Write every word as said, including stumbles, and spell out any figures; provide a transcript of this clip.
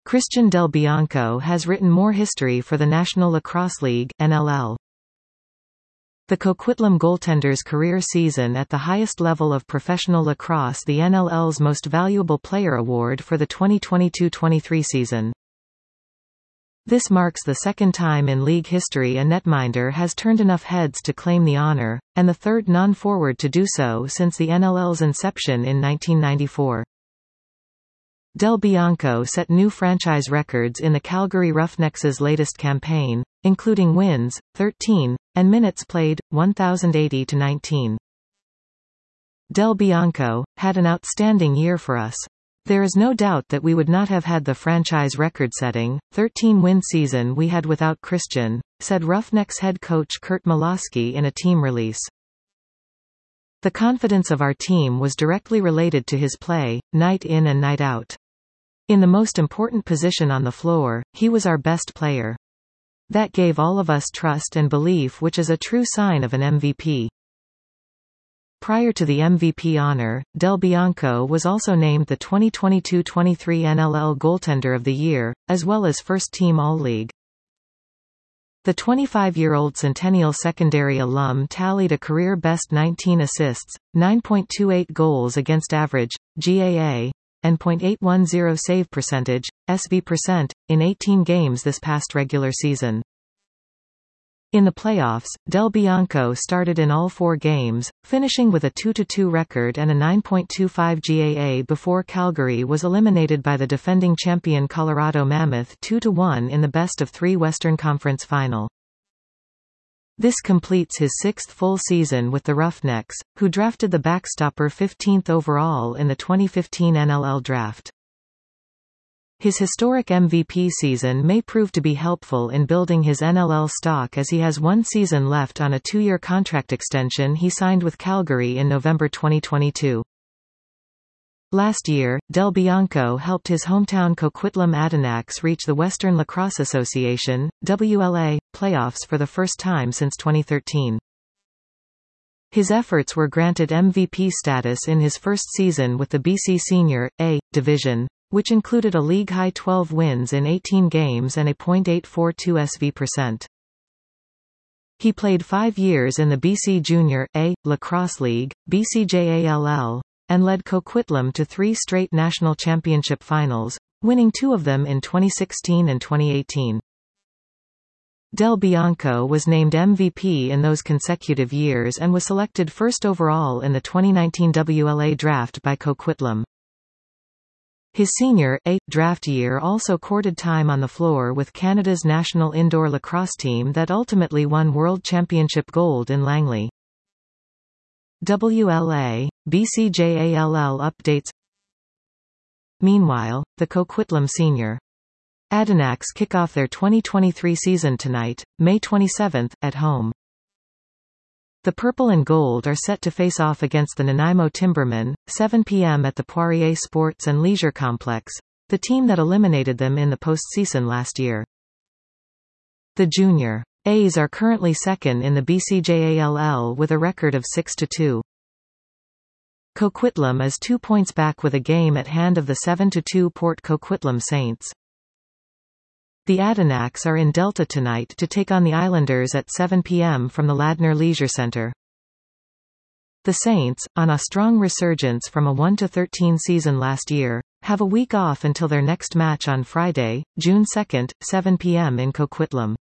Christian Del Bianco has written more history for the National Lacrosse League (N L L). The Coquitlam goaltender's career season at the highest level of professional lacrosse, the N L L's Most Valuable Player Award for the twenty twenty-two twenty-three season. This marks the second time in league history a netminder has turned enough heads to claim the honor, and the third non-forward to do so since the N L L's inception in nineteen ninety-four. Del Bianco set new franchise records in the Calgary Roughnecks' latest campaign, including wins, thirteen, and minutes played, one thousand eighty to nineteen. Del Bianco had an outstanding year for us. There is no doubt that we would not have had the franchise record-setting, thirteen-win season we had without Christian, said Roughnecks head coach Kurt Malosky in a team release. The confidence of our team was directly related to his play, night in and night out. In the most important position on the floor, he was our best player. That gave all of us trust and belief, which is a true sign of an M V P. Prior to the M V P honor, Del Bianco was also named the twenty twenty-two twenty-three N L L Goaltender of the Year, as well as First Team All-League. The twenty-five-year-old Centennial Secondary alum tallied a career-best nineteen assists, nine point two eight goals against average, G A A, and point eight one zero save percentage, S V percent, in eighteen games this past regular season. In the playoffs, Del Bianco started in all four games, finishing with a two to two record and a nine point two five G A A before Calgary was eliminated by the defending champion Colorado Mammoth two to one in the best-of-three Western Conference Final. This completes his sixth full season with the Roughnecks, who drafted the backstopper fifteenth overall in the twenty fifteen N L L draft. His historic M V P season may prove to be helpful in building his N L L stock, as he has one season left on a two-year contract extension he signed with Calgary in November twenty twenty-two. Last year, Del Bianco helped his hometown Coquitlam Adanacs reach the Western Lacrosse Association (W L A) playoffs for the first time since twenty thirteen. His efforts were granted M V P status in his first season with the B C Senior A division, which included a league-high twelve wins in eighteen games and a point eight four two S V percent. He played five years in the B C Junior A Lacrosse League, B C J A L L, and led Coquitlam to three straight national championship finals, winning two of them in twenty sixteen and twenty eighteen. Del Bianco was named M V P in those consecutive years and was selected first overall in the twenty nineteen W L A draft by Coquitlam. His senior A draft year also courted time on the floor with Canada's national indoor lacrosse team that ultimately won World Championship gold in Langley. W L A, B C J A L L updates. Meanwhile, the Coquitlam Senior Adanacs kick off their twenty twenty-three season tonight, May twenty-seventh, at home. The Purple and Gold are set to face off against the Nanaimo Timbermen, seven p m at the Poirier Sports and Leisure Complex, the team that eliminated them in the postseason last year. The Junior A's are currently second in the B C J A L L with a record of six to two. Coquitlam is two points back with a game at hand of the seven to two Port Coquitlam Saints. The Adanacs are in Delta tonight to take on the Islanders at seven p m from the Ladner Leisure Centre. The Saints, on a strong resurgence from a one to thirteen season last year, have a week off until their next match on Friday, June second, seven p m in Coquitlam.